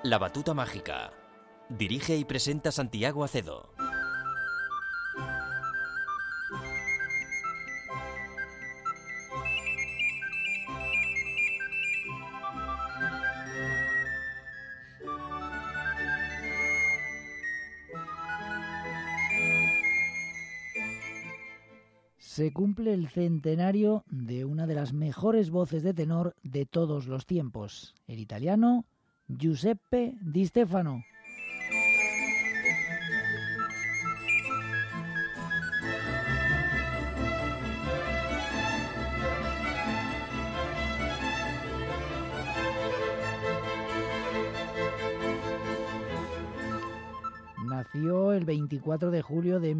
La batuta mágica. Dirige y presenta Santiago Acedo. Se cumple el centenario de una de las mejores voces de tenor de todos los tiempos, el italiano Giuseppe Di Stefano. Nació el 24 de julio de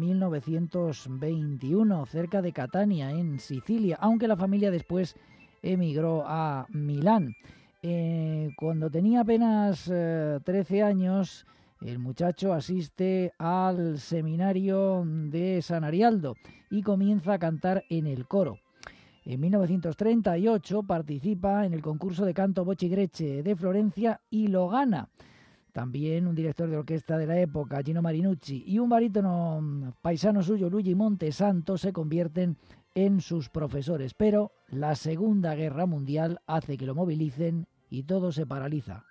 1921, cerca de Catania, en Sicilia, aunque la familia después emigró a Milán. Cuando tenía apenas 13 años, el muchacho asiste al seminario de San Arialdo y comienza a cantar en el coro. En 1938 participa en el concurso de canto Voci Grece de Florencia y lo gana. También un director de orquesta de la época, Gino Marinucci, y un barítono paisano suyo, Luigi Montesanto, se convierten en sus profesores. Pero la Segunda Guerra Mundial hace que lo movilicen y todo se paraliza.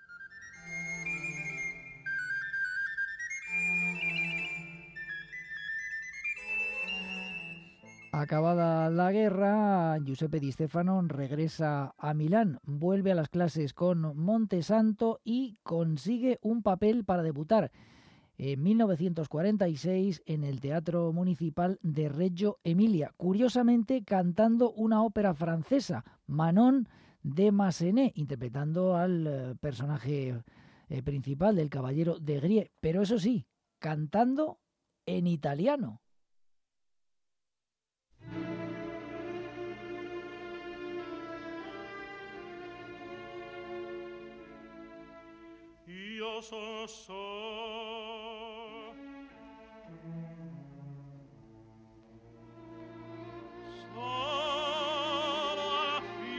Acabada la guerra, Giuseppe Di Stefano regresa a Milán, vuelve a las clases con Montesanto y consigue un papel para debutar en 1946 en el Teatro Municipal de Reggio Emilia, curiosamente cantando una ópera francesa, Manon de Massenet, interpretando al personaje principal del Caballero de Grie, pero eso sí, cantando en italiano. Io so solo alla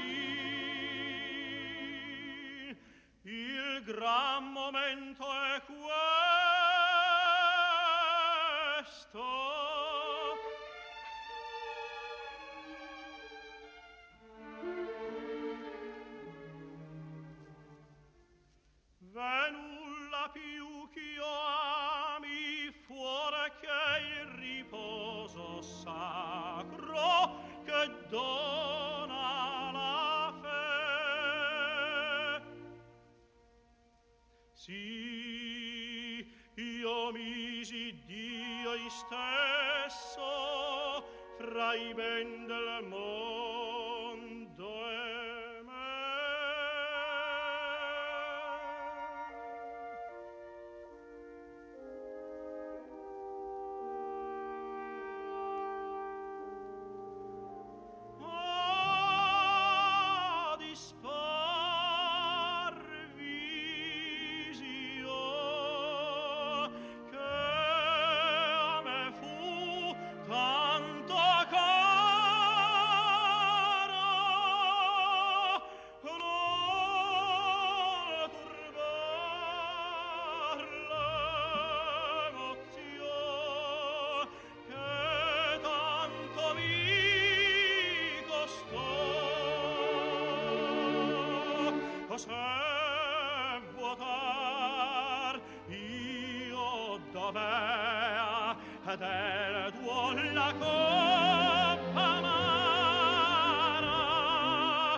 fin, il gran momento è questo. Nulla più ch'io ami fuori che il riposo sacro che dona la fe. Sì, io misi Dio stesso fra i ben del mondo e me. Del tuo la coppa amara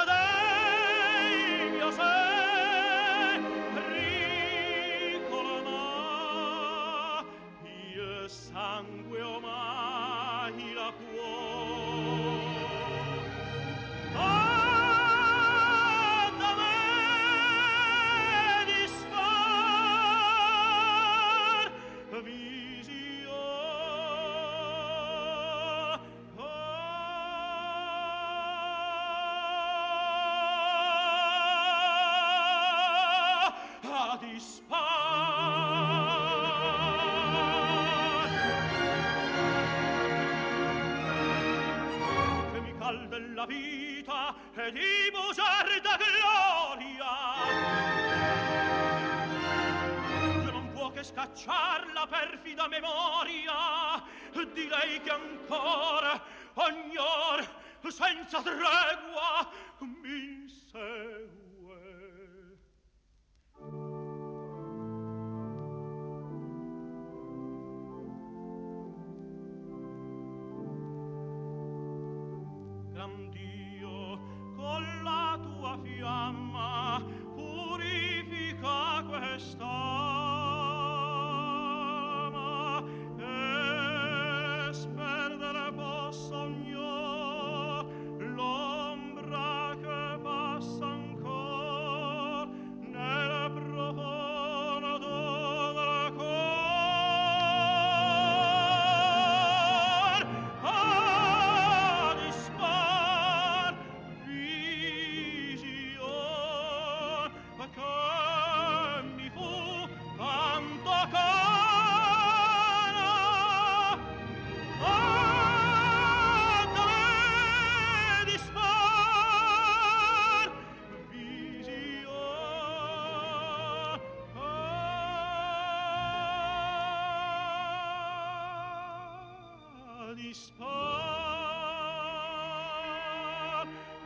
dei mio se ricolma il sangue omai la della vita e di bugiarda gloria scacciar la perfida memoria di lei che ancora ognor senza tregua mi segue. Gran Dio, con la tua fiamma purifica quest'alma e sperdere possa ognò l'ombra che passa ancor nel profondo del cor a dispar vision che mi fu tanto cara a te dispar vision a dispar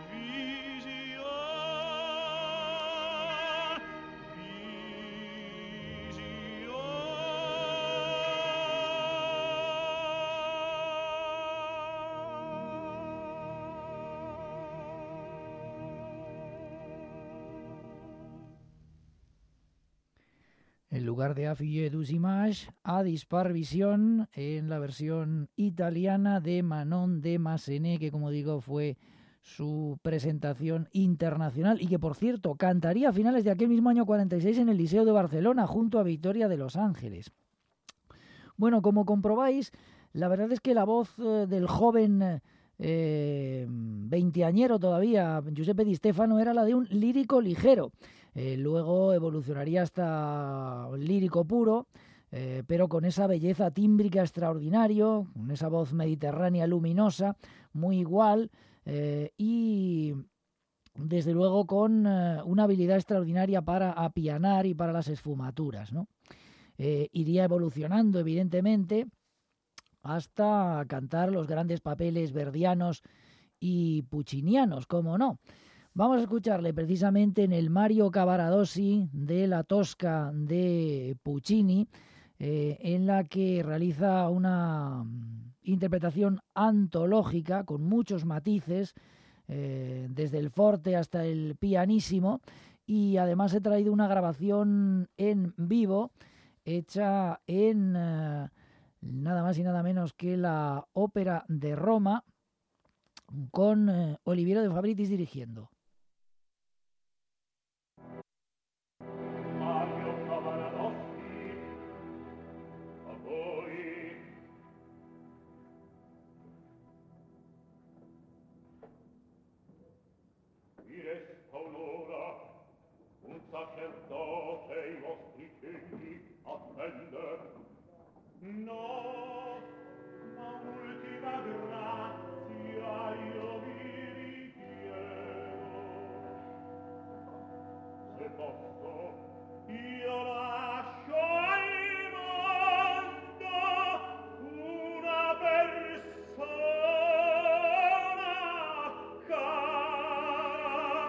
En lugar de Affieux des Images, a Dispar Vision en la versión italiana de Manon de Massenet, que como digo fue su presentación internacional y que por cierto cantaría a finales de aquel mismo año 46 en el Liceo de Barcelona junto a Victoria de Los Ángeles. Bueno, como comprobáis, la verdad es que la voz del joven veinteañero todavía, Giuseppe Di Stefano, era la de un lírico ligero. Luego evolucionaría hasta lírico puro, pero con esa belleza tímbrica extraordinario, con esa voz mediterránea luminosa, muy igual, y desde luego con una habilidad extraordinaria para apianar y para las esfumaturas, ¿no? Iría evolucionando, evidentemente, hasta cantar los grandes papeles verdianos y puccinianos, ¿cómo no? Vamos a escucharle precisamente en el Mario Cavaradossi de la Tosca de Puccini, en la que realiza una interpretación antológica con muchos matices, desde el forte hasta el pianissimo, y además he traído una grabación en vivo hecha en nada más y nada menos que la Ópera de Roma, con Oliviero de Fabritis dirigiendo. Sacerdote i vostri figli attende. No, ma ultima grazia io vi richiedo. Se posso, io lascio al mondo una persona cara.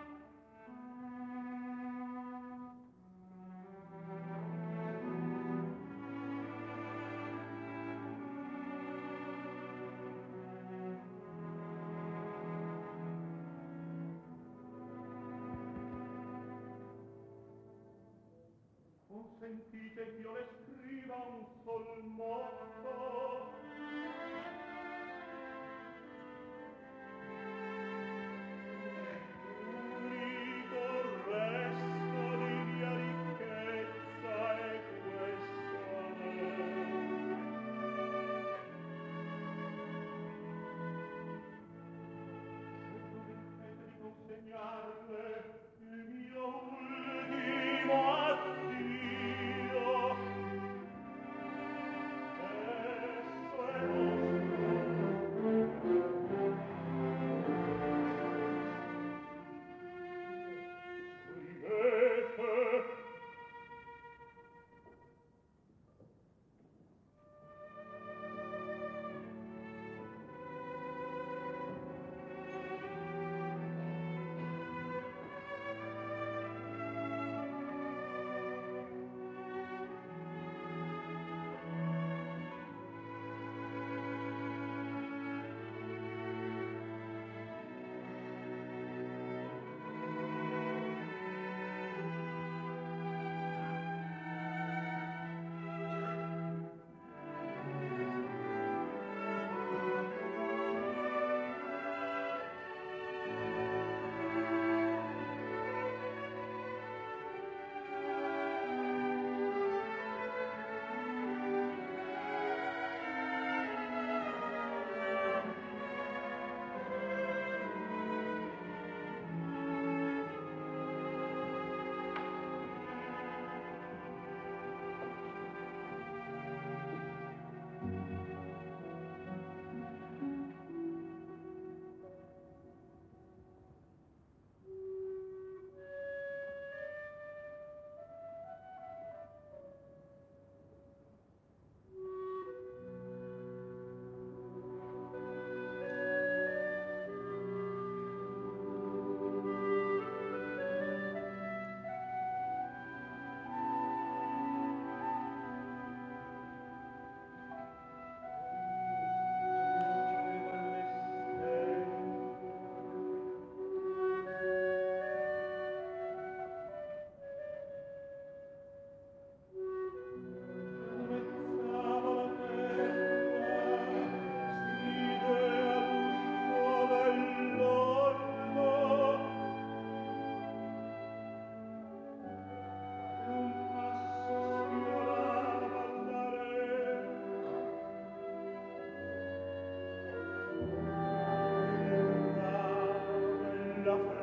Sentite che io le scriva un sol motto. Unico resto di mia ricchezza è questo amor. Se dovete di consegnarle il mio ultimo addio,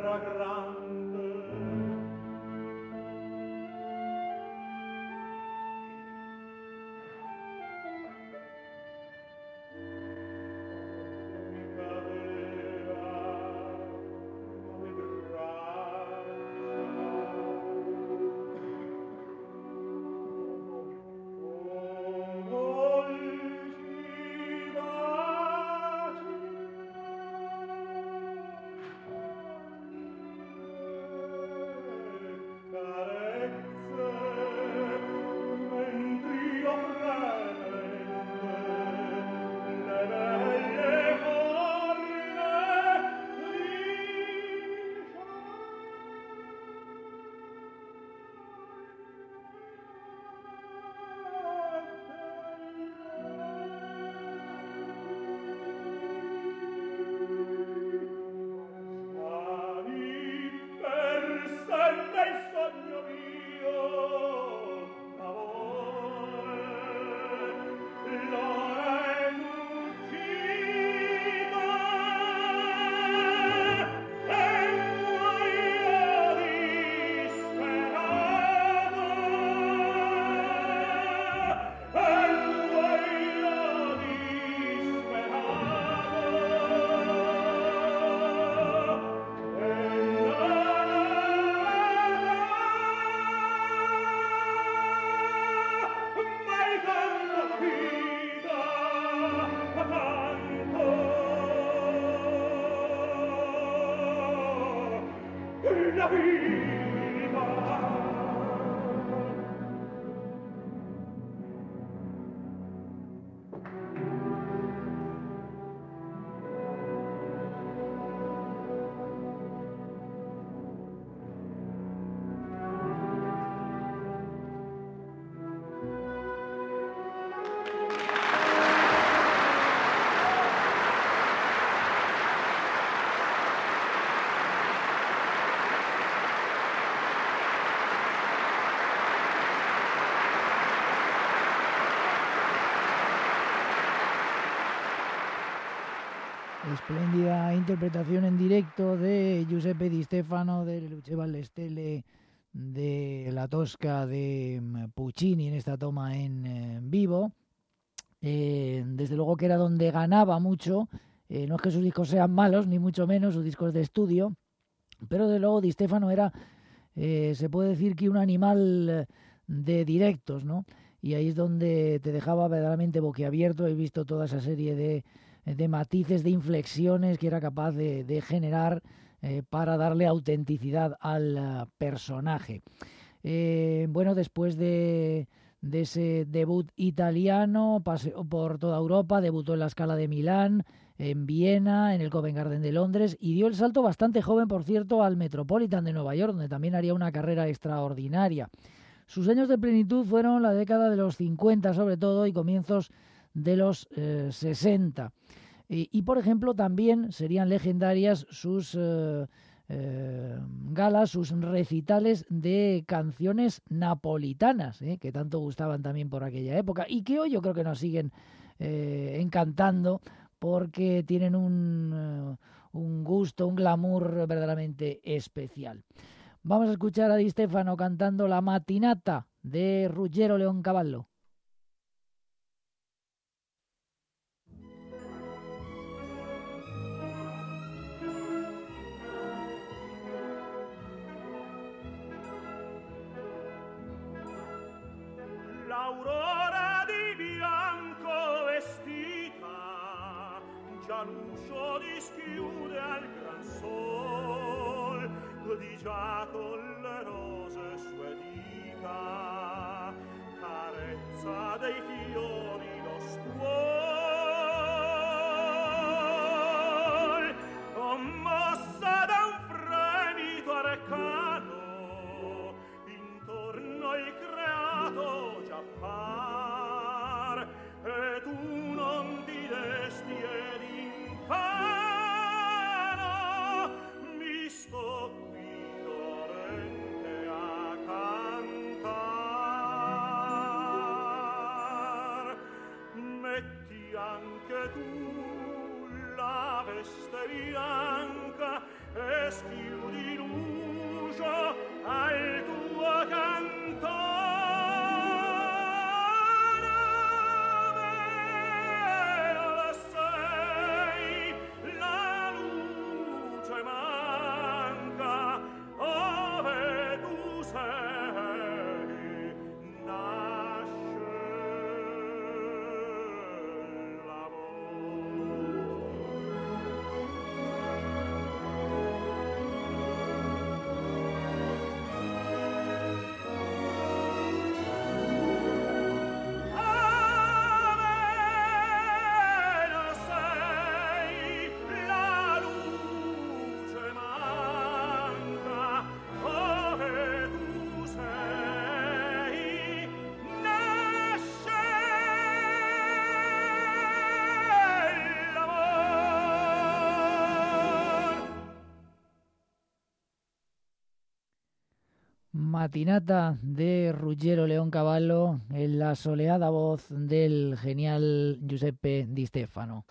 terra grande. Espléndida interpretación en directo de Giuseppe Di Stefano, de Luce alle Stelle, de La Tosca de Puccini en esta toma en vivo. Desde luego que era donde ganaba mucho. No es que sus discos sean malos, ni mucho menos, sus discos de estudio, pero desde luego Di Stefano era, se puede decir que un animal de directos, ¿no? Y ahí es donde te dejaba verdaderamente boquiabierto. He visto toda esa serie de matices, de inflexiones que era capaz de generar para darle autenticidad al personaje. Bueno, después de ese debut italiano, paseó por toda Europa, debutó en la Scala de Milán, en Viena, en el Covent Garden de Londres, y dio el salto bastante joven, por cierto, al Metropolitan de Nueva York, donde también haría una carrera extraordinaria. Sus años de plenitud fueron la década de los 50 sobre todo y comienzos de los 60. Y por ejemplo también serían legendarias sus galas, sus recitales de canciones napolitanas, que tanto gustaban también por aquella época y que hoy yo creo que nos siguen encantando porque tienen un gusto, un glamour verdaderamente especial. Vamos a escuchar a Di Stefano cantando La Mattinata de Ruggero Leoncavallo. L'aurora di bianco vestita, già l'uscio dischiude al gran sol, di già con le rose sue dita, carezza dei fiori lo stuol, commossa da un fremito arcano, intorno il creato già par, e tu non ti desti ed infano mi sto qui dolente a cantar. Metti anche tu la veste bianca e schiudi l'uscio al tuo canto. Matinata de Ruggiero Leoncavallo en la soleada voz del genial Giuseppe Di Stefano.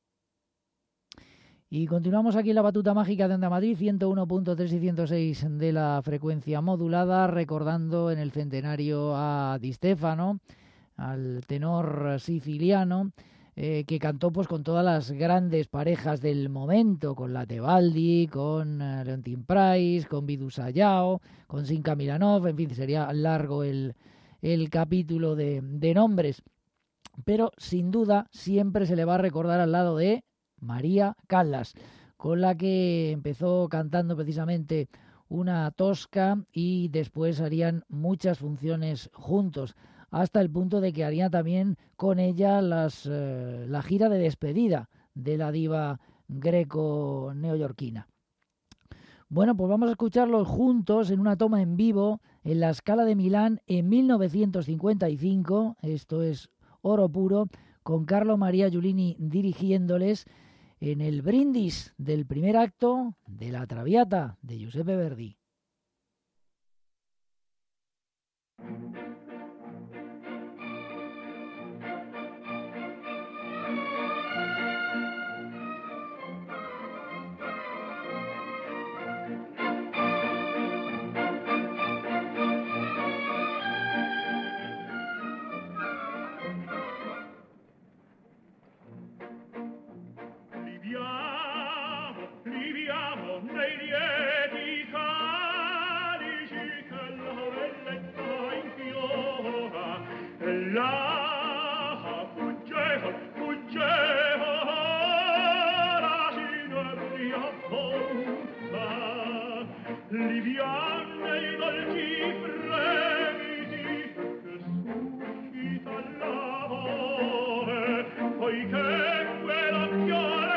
Y continuamos aquí en la batuta mágica de Onda Madrid, 101.3 y 106 de la frecuencia modulada, recordando en el centenario a Di Stefano, al tenor siciliano, que cantó pues con todas las grandes parejas del momento, con la Tebaldi, con Leontyne Price, con Vidu Sayao, con Sinka Milanov, en fin, sería largo el capítulo de nombres. Pero sin duda siempre se le va a recordar al lado de María Callas, con la que empezó cantando precisamente una tosca y después harían muchas funciones juntos, hasta el punto de que harían también con ella la gira de despedida de la diva greco-neoyorquina. Bueno, pues vamos a escucharlos juntos en una toma en vivo en la Scala de Milán en 1955, esto es oro puro, con Carlo Maria Giulini dirigiéndoles en el brindis del primer acto de La Traviata de Giuseppe Verdi. Liviamo nei lieti calici che la bellezza infiora e là fuggeva la volta liviamo nei dolci fremiti che suscita l'amore poiché quella fiore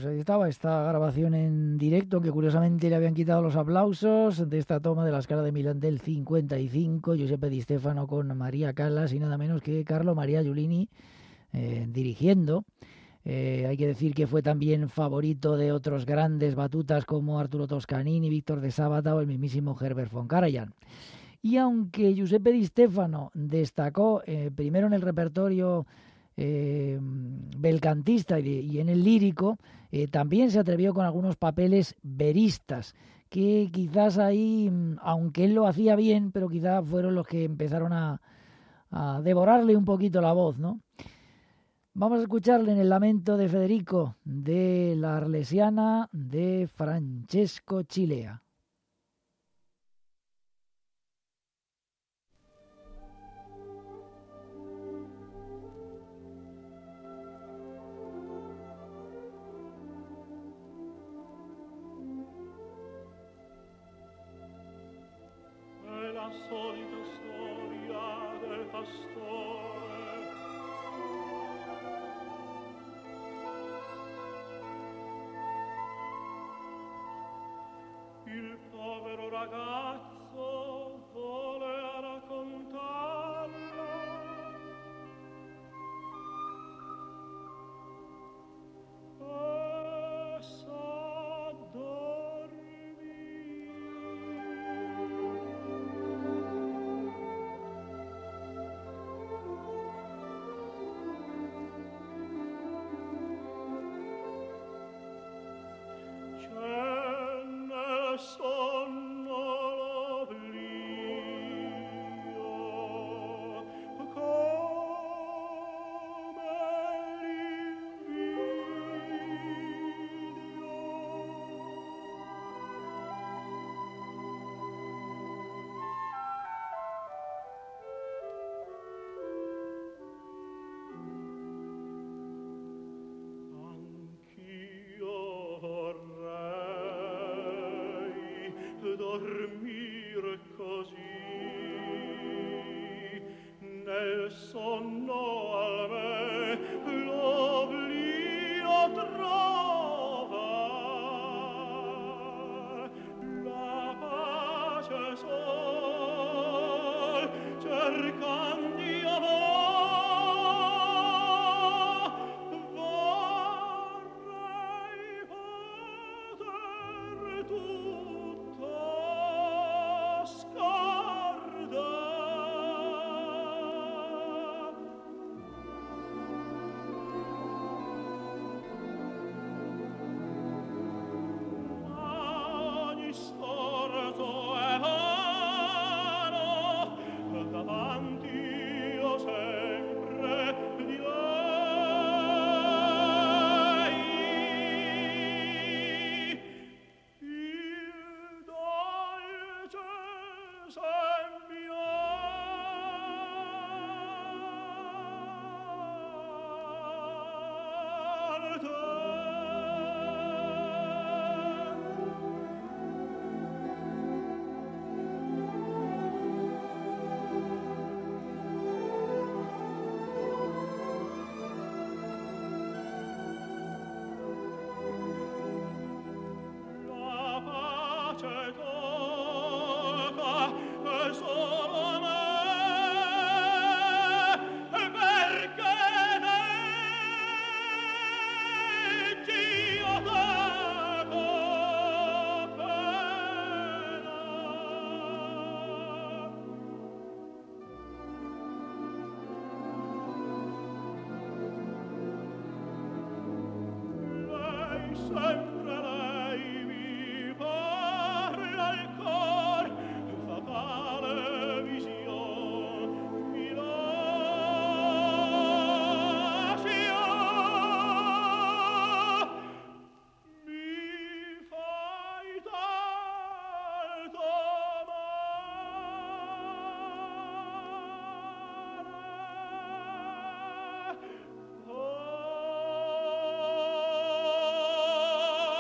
pues ahí estaba esta grabación en directo, que curiosamente le habían quitado los aplausos de esta toma de la Scala de Milán del 55, Giuseppe Di Stefano con María Callas y nada menos que Carlo Maria Giulini dirigiendo. Hay que decir que fue también favorito de otros grandes batutas como Arturo Toscanini, Víctor de Sábata o el mismísimo Herbert von Karajan. Y aunque Giuseppe Di Stefano destacó primero en el repertorio belcantista y en el lírico, también se atrevió con algunos papeles veristas, que quizás ahí, aunque él lo hacía bien, pero quizás fueron los que empezaron a devorarle un poquito la voz, ¿no? Vamos a escucharle en el lamento de Federico de la Arlesiana de Francesco Cilea. La solita storia del pastore, il povero ragazzo voleva raccontarla e s'addormì. Sonno l'oblio come l'invidio. Anch'io vorrei dormire così nel sonno al me l'oblio trova la pace sol cercando io vorrei poter tutto ogni sforzo è vano, davanti io sempre di lei. Il dolce la pace tocca solo a me, perché Dio teco pena. Lei sempre lei mi parla al cor, fatale vision mi lascia, mi fai tanto amare.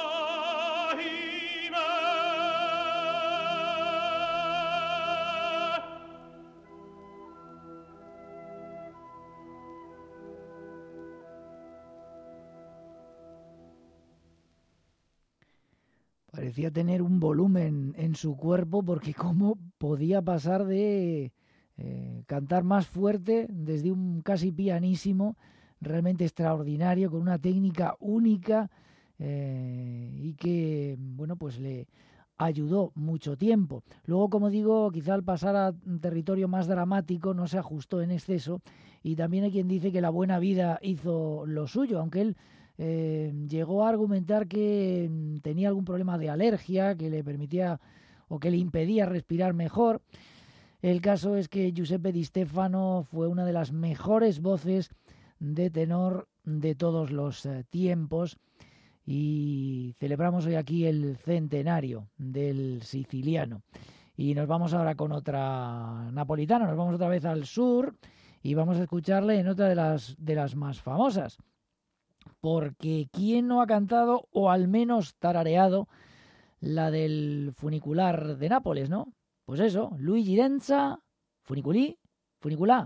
parecía tener un volumen en su cuerpo, porque cómo podía pasar de cantar más fuerte desde un casi pianísimo realmente extraordinario, con una técnica única y que, bueno, pues le ayudó mucho tiempo. Luego, como digo, quizá al pasar a un territorio más dramático no se ajustó en exceso, y también hay quien dice que la buena vida hizo lo suyo, aunque él llegó a argumentar que tenía algún problema de alergia que le permitía o que le impedía respirar mejor. El caso es que Giuseppe Di Stefano fue una de las mejores voces de tenor de todos los tiempos, y celebramos hoy aquí el centenario del siciliano. Y nos vamos ahora con otra napolitana, nos vamos otra vez al sur y vamos a escucharle en otra de las más famosas. Porque ¿quién no ha cantado o al menos tarareado la del funicular de Nápoles, no? Pues eso, Luigi Denza, funiculì, funiculà.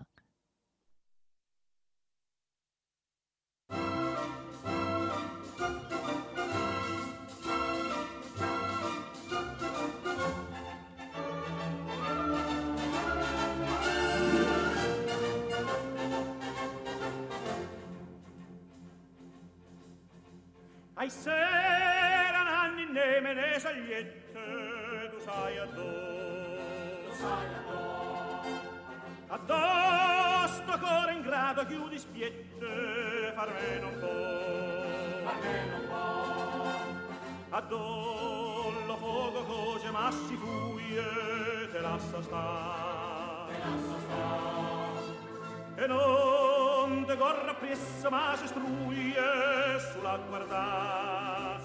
Ai sera nanni nemene sagliette, tu sai addosso sto cuore in grado chiudi spiette, farme non può addollo fuoco cose ma si fuie, te lascia sta e non te corra presso ma si struie sulla guarda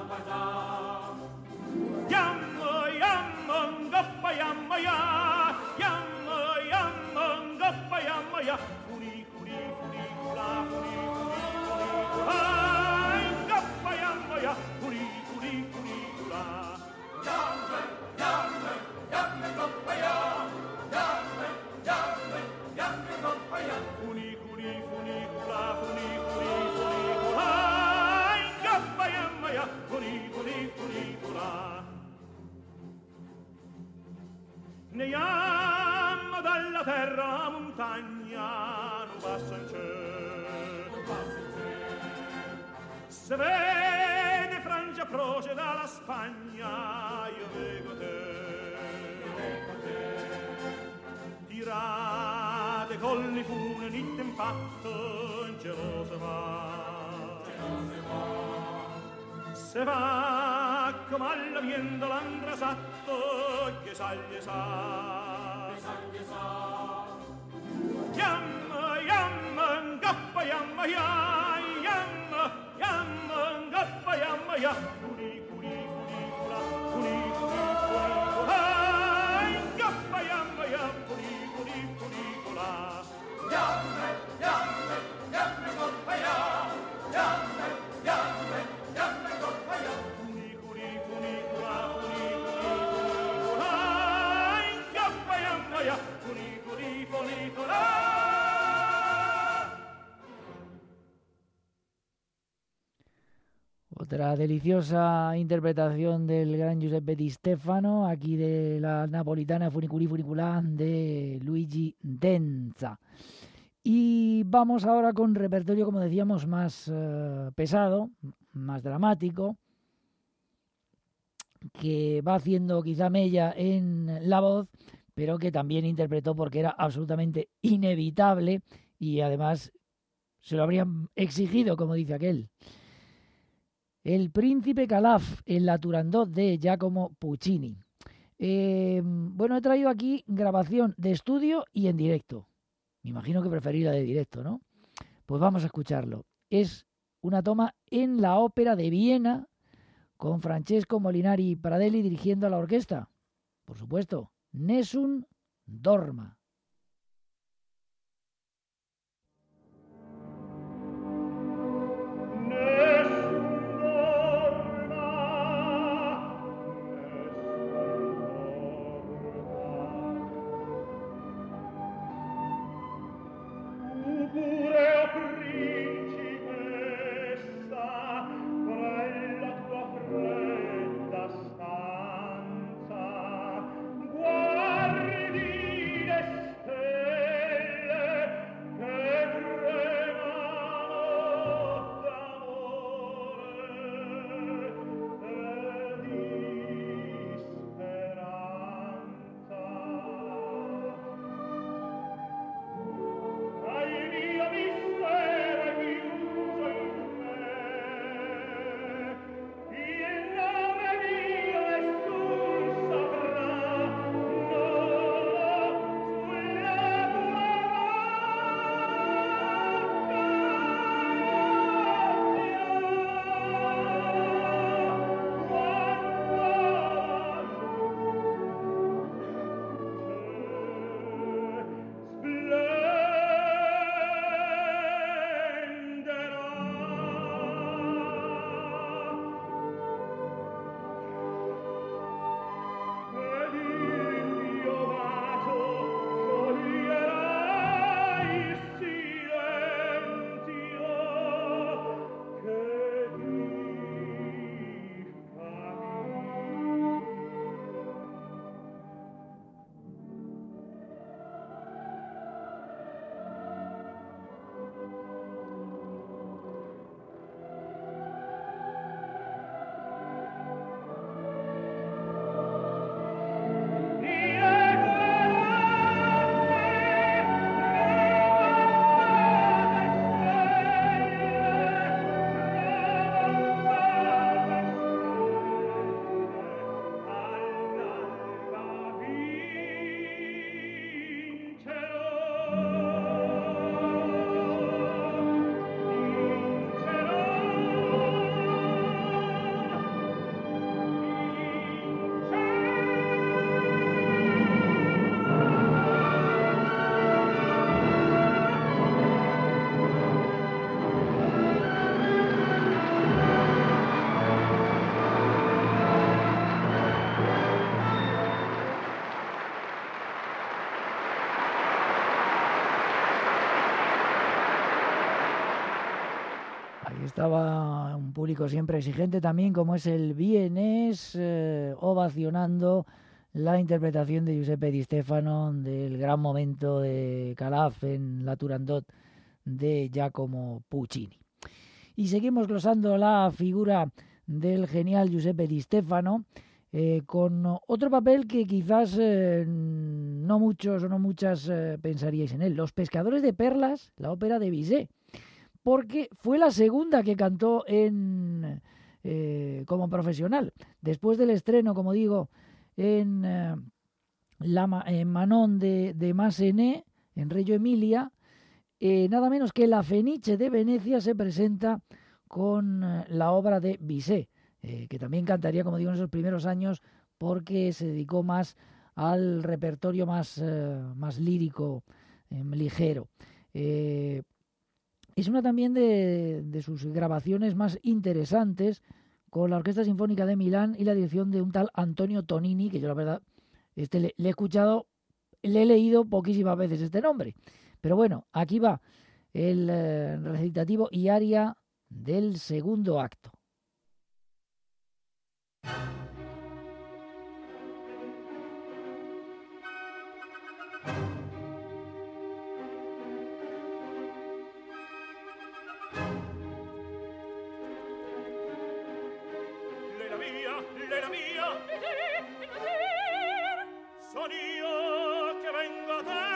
yamma yamma ngappa yamma ya yamma yamma ngappa yamma ya funi funi funi la funi funi funi ai ngappa yamma ya funi funi funi la yamma yamma yamma ngappa ya yamma yamma yamma ngappa ya funi funi funi la funi funi funi ai ngappa yamma ya funi funi funi la ne yamma dalla terra a montagna non passa in cielo se vede Francia croce dalla Spagna io vedo te tirate colli fune nitte in patto in cielo se va come alla viendo l'andrasatto che saglie sa yamma yamma ngappa yamma ya yamma yamma ngappa yamma ya cuni cuni cuni cula cuni cuni cuni cula ngappa yamma ya cuni cuni cuni cula yamma yamma yamma ngappa ya yamma yamma yamma ngappa ya cuni cuni cuni cula cuni cuni cula ngappa yamma ya cuni cuni cuni cula. Otra deliciosa interpretación del gran Giuseppe Di Stefano, aquí de la napolitana Funiculì Funiculà de Luigi Denza. Y vamos ahora con repertorio, como decíamos, más pesado, más dramático, que va haciendo quizá mella en la voz, pero que también interpretó porque era absolutamente inevitable y además se lo habrían exigido, como dice aquel. El Príncipe Calaf, en la Turandot de Giacomo Puccini. Bueno, he traído aquí grabación de estudio y en directo. Me imagino que preferís la de directo, ¿no? Pues vamos a escucharlo. Es una toma en la Ópera de Viena con Francesco Molinari Pradelli dirigiendo a la orquesta. Por supuesto, Nessun Dorma. Principessa, quella tua fredda sta Estaba un público siempre exigente también, como es el vienés, ovacionando la interpretación de Giuseppe Di Stefano del gran momento de Calaf en la Turandot de Giacomo Puccini. Y seguimos glosando la figura del genial Giuseppe Di Stefano con otro papel que quizás no muchos o no muchas pensaríais en él. Los pescadores de perlas, la ópera de Bizet, porque fue la segunda que cantó como profesional. Después del estreno, como digo, en Manon de Massenet, en Reggio Emilia, nada menos que la Fenice de Venecia se presenta con la obra de Bizet, que también cantaría, como digo, en esos primeros años, porque se dedicó más al repertorio más lírico, ligero. Es una también de sus grabaciones más interesantes, con la Orquesta Sinfónica de Milán y la dirección de un tal Antonio Tonini, que yo la verdad le he escuchado, le he leído poquísimas veces este nombre. Pero bueno, aquí va el recitativo y aria del segundo acto. Lera mia, son io che vengo a te.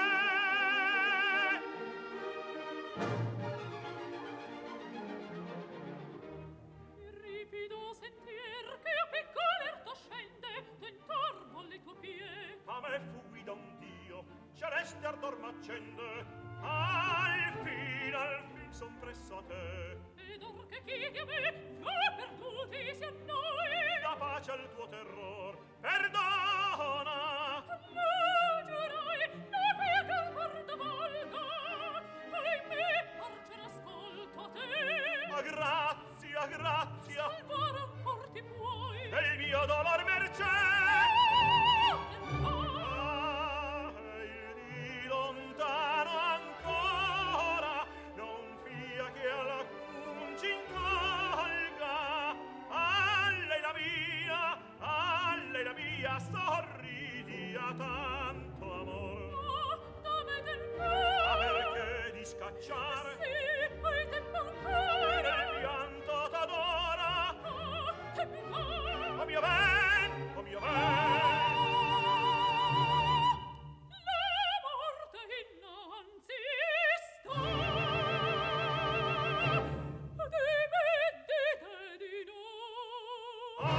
Ripido sentier che a piccolerto scende, tentar volle tuo pie. A me fugui da un dio, celeste ardor m'accende, al fin son presso a te. Ed or che chiedi a me, già perduti siam noi. Da pace al tuo terror, perdona. No, giurai, no via che ancor da volga, ahimè, arcer ascolto a te. A grazia, grazia, Salvare ancor ti puoi. del mio dolor mercè. Ah, Di lontano ancora, non fia che alla cunci incolga. A lei la mia, sorridi a tanto amor. no, dame del Ma cuore. perché di scacciare Sì, hai tempo ancora. nel pianto t'adora? Ah, che mi fa? O mio ben, o mio ben. La morte innanzi sta. Di me dite di no.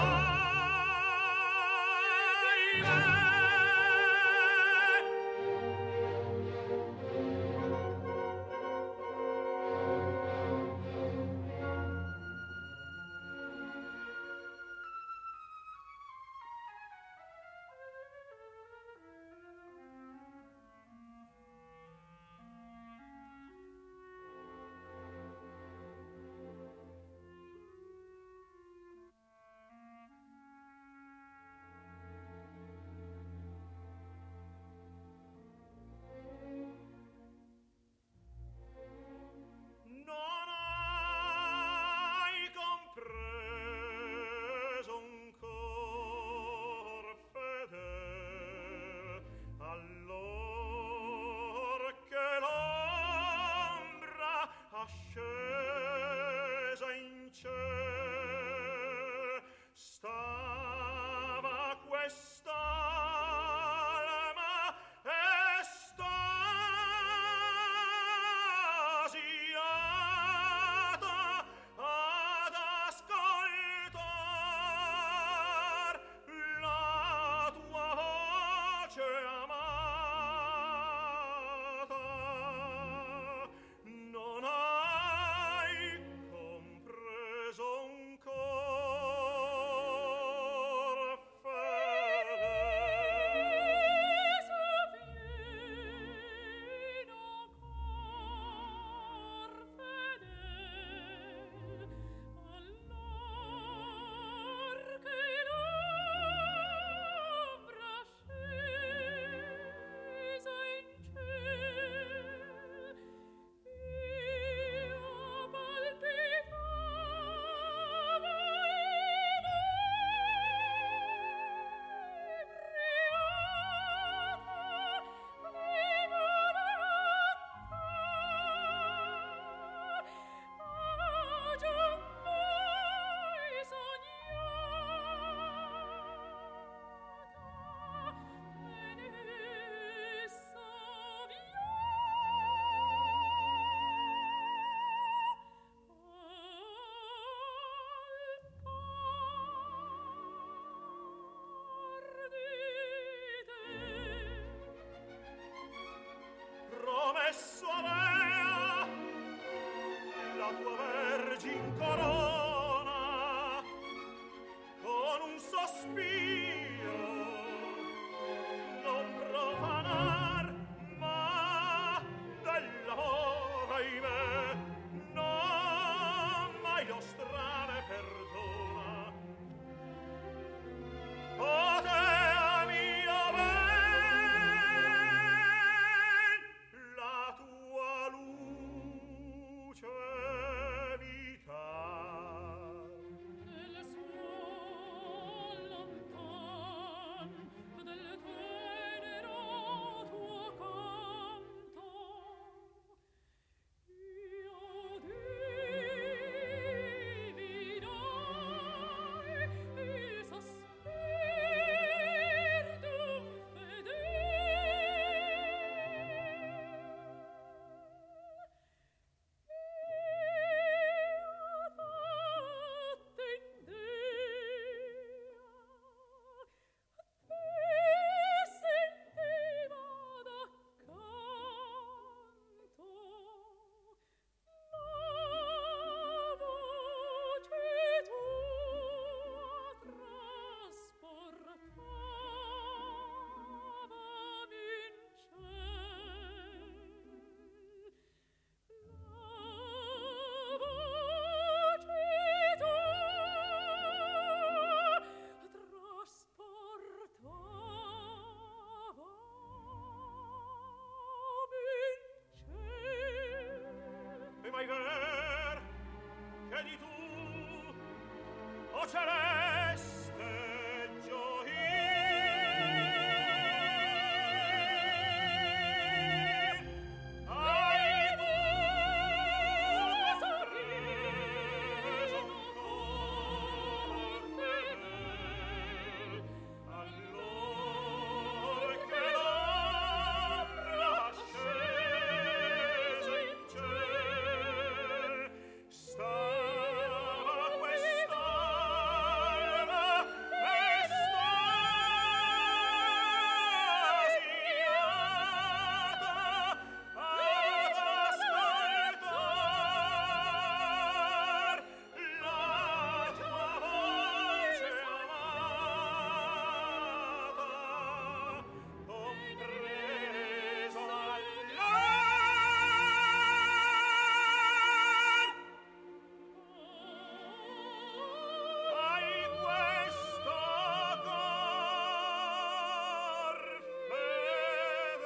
mai ver che di tu o celeste gioia hai tu sorriso cor fedel allor che l'ombra scesa in ciel stava quest'alma estasiata ad ascoltar la tua voce amata, compreso hai questo cor fedel,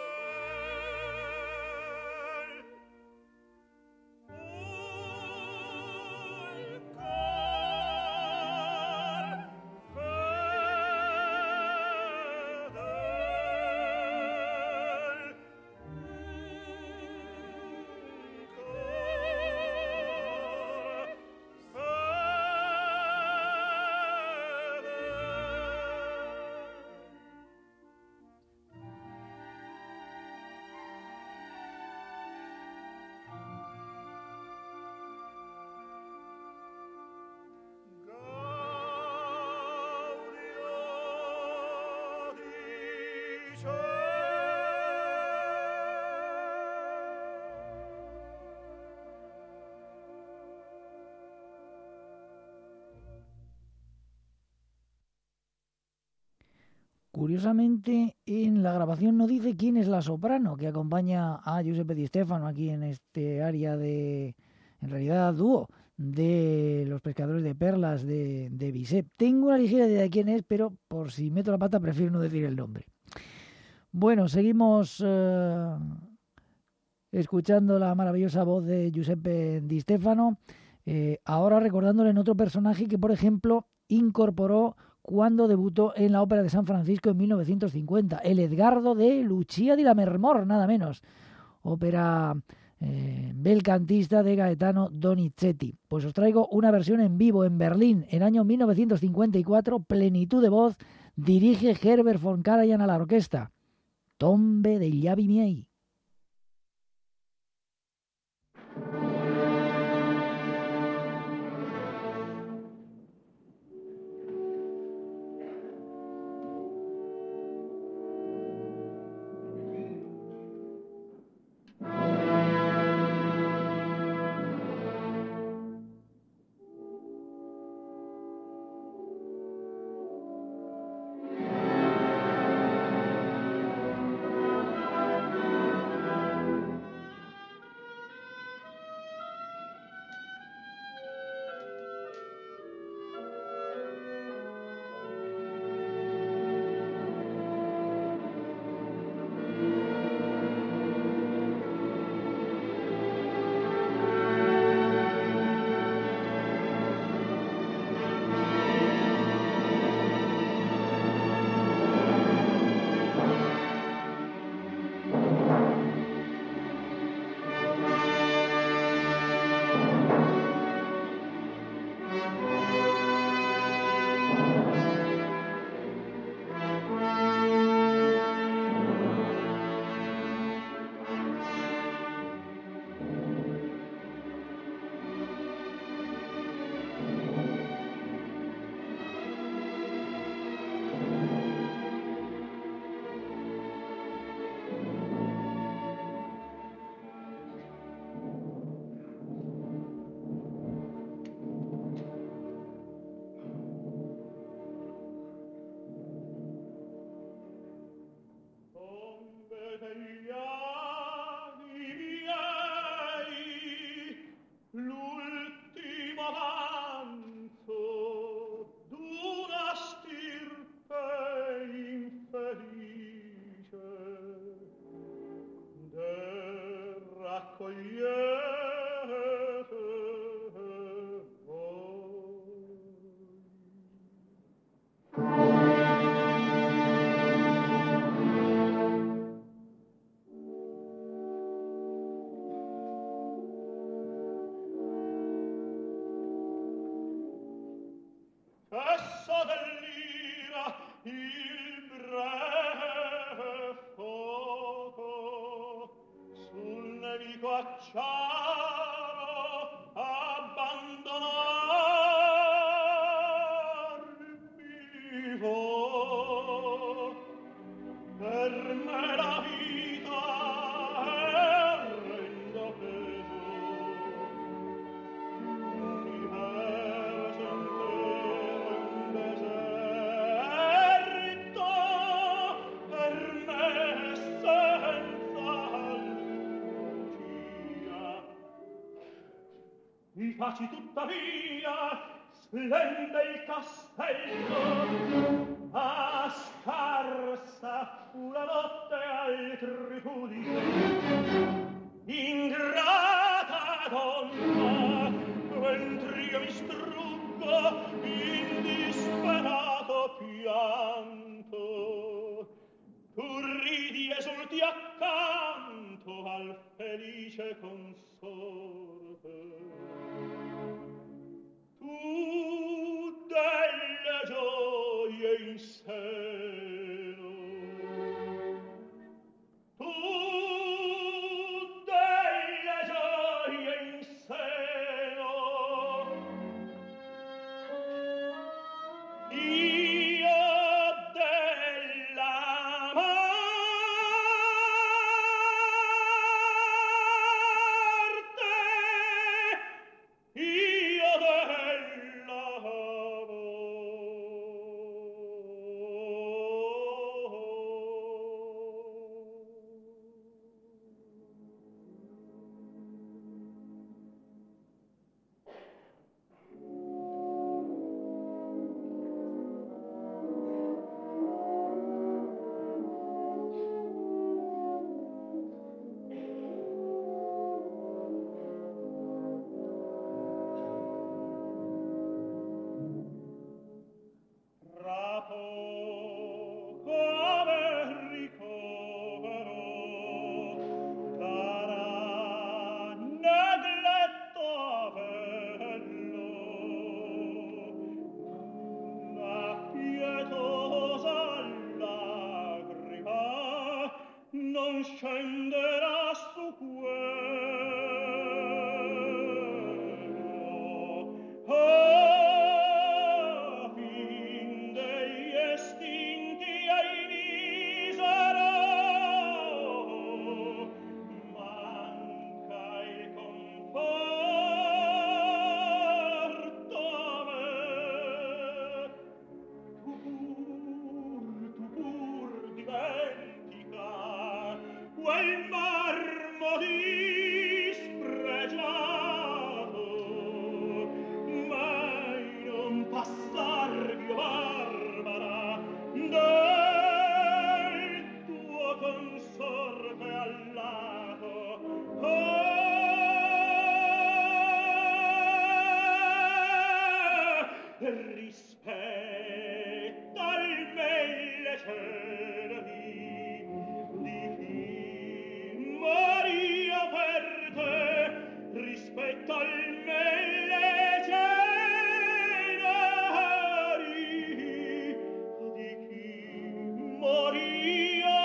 un cor Curiosamente, en la grabación no dice quién es la soprano que acompaña a Giuseppe Di Stefano aquí en este área de, en realidad, dúo de Los Pescadores de Perlas de Bizet. Tengo una ligera idea de quién es, pero por si meto la pata prefiero no decir el nombre. Bueno, seguimos escuchando la maravillosa voz de Giuseppe Di Stefano, ahora recordándole en otro personaje que, por ejemplo, incorporó cuando debutó en la Ópera de San Francisco en 1950, el Edgardo de Lucia di Lammermoor, nada menos, ópera belcantista de Gaetano Donizetti. Pues os traigo una versión en vivo en Berlín, en año 1954, plenitud de voz, dirige Herbert von Karajan a la orquesta. Tombe degli avi miei. Faci tuttavia splende il castello, a scarsa una notte altritudine. Ingrata donna, mentr'io mi struggo in disperato pianto, tu ridi e esulti accanto al felice consorte. Tu delle gioie in seno, tu delle gioie in seno, io della morte, io scenderà su quello, a fin degli estinti ai miserò, manca il conforto a me. Tu pur dimentica quel marmo dispregiato, mai non passar più barbara del tuo consorte al lato. Rispetta il melle cielo di chi moria per te, rispetta il melle cielo di chi moria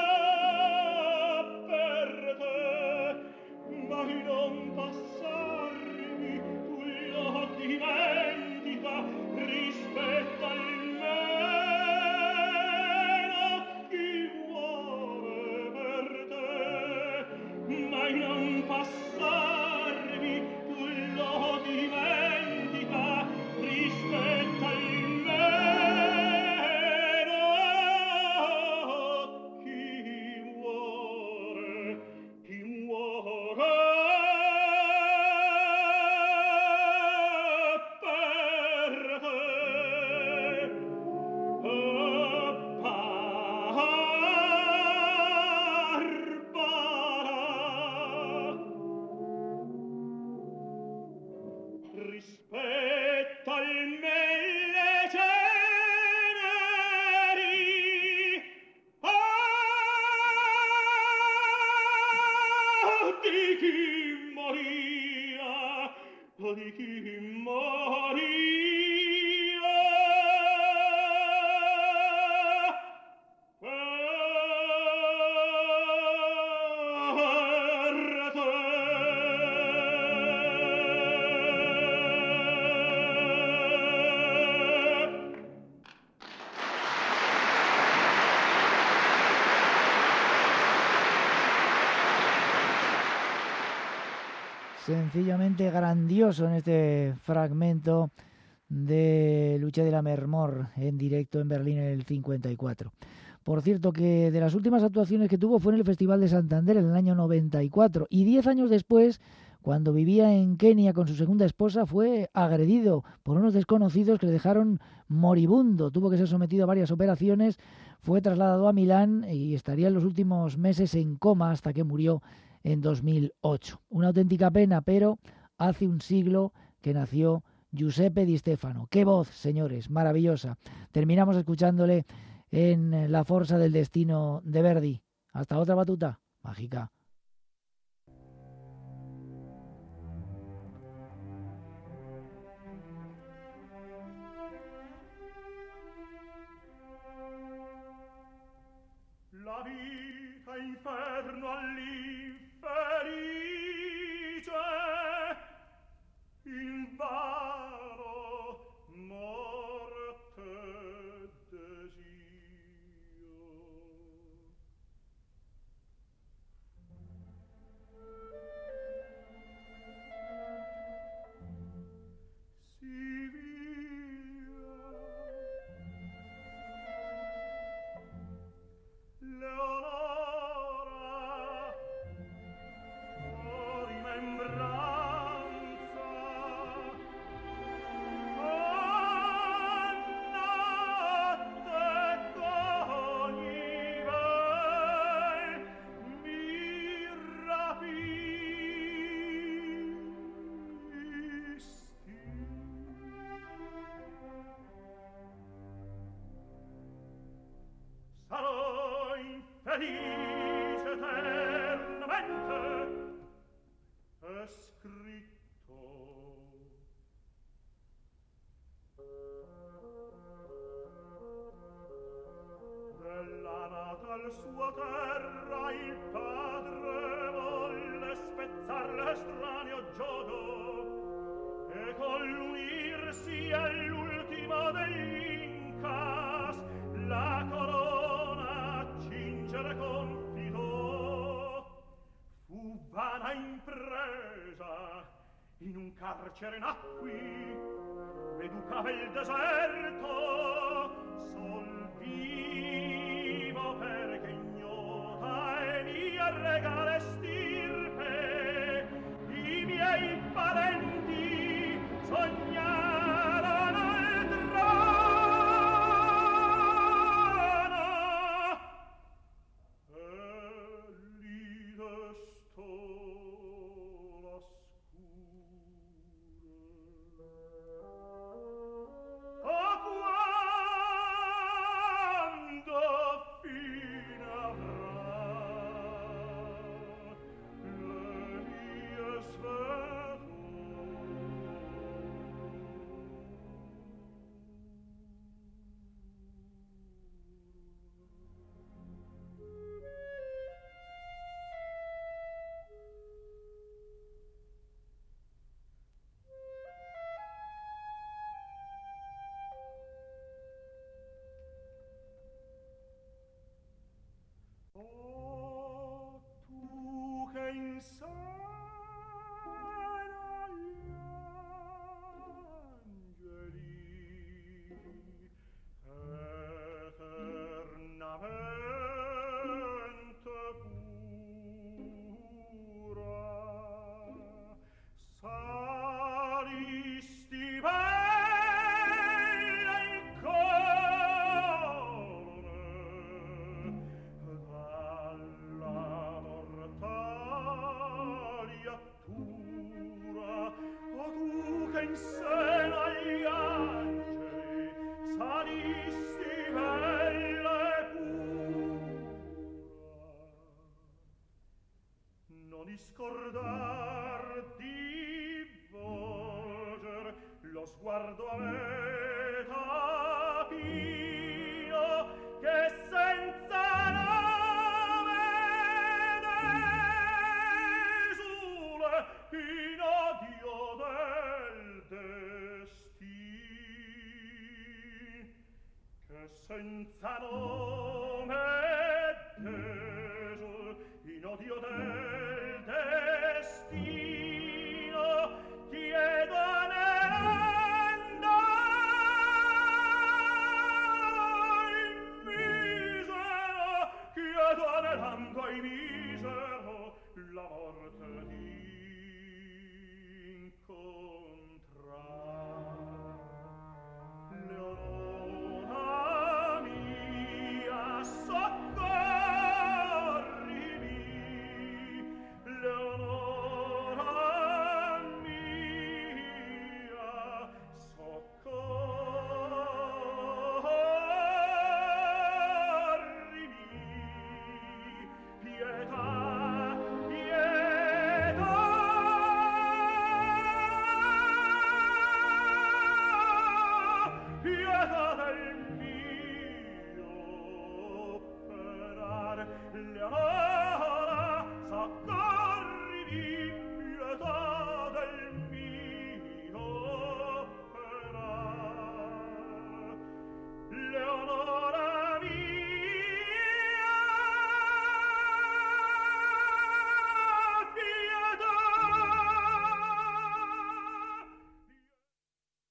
per te, mai non passarmi, tu lo dimentica, rispetta almeno chi muore per te, mai non passarmi, tu lo dimentica, rispetta almeno chi muore per te. Rispetta il melle ceneri, di chi moria, di chi moria per te. sencillamente grandioso en este fragmento de Lucha de la Mermor en directo en Berlín en el 54. Por cierto, que de las últimas actuaciones que tuvo fue en el Festival de Santander en el año 94 y 10 años después, cuando vivía en Kenia con su segunda esposa, fue agredido por unos desconocidos que le dejaron moribundo. Tuvo que ser sometido a varias operaciones, fue trasladado a Milán y estaría en los últimos meses en coma hasta que murió en 2008. Una auténtica pena, pero hace un siglo que nació Giuseppe Di Stefano. ¡Qué voz, señores! Maravillosa. Terminamos escuchándole en La Forza del Destino de Verdi. Hasta otra batuta mágica. La vita inferno all'infelice, invano morte desio. Si via Leonora, o rimembranza, o notte cogni vel mi rapisti. Sarò infelice eternamente, è scritto. Della natal sua terra il padre volle spezzar l'estraneo giogo e con l'unirsi all'ultimo degli Incas la corona cingere confidò. Fu vana impresa, in un carcere nacqui, educava il deserto, sol vivo perché ignota e mia regale stirpe, i miei parenti sognarono il trono, e lì destò la oh, quando fine avrà le mie sfere? Oh, tu che insegni agli angeli eternamente pura, salisti bella in colore dalla mortaliatura. O tu che in seno agli angeli salisti bella e pura, non discordar di volger lo sguardo a me tapino che senza nome desule in odio del destin, che senza nome desul in odio del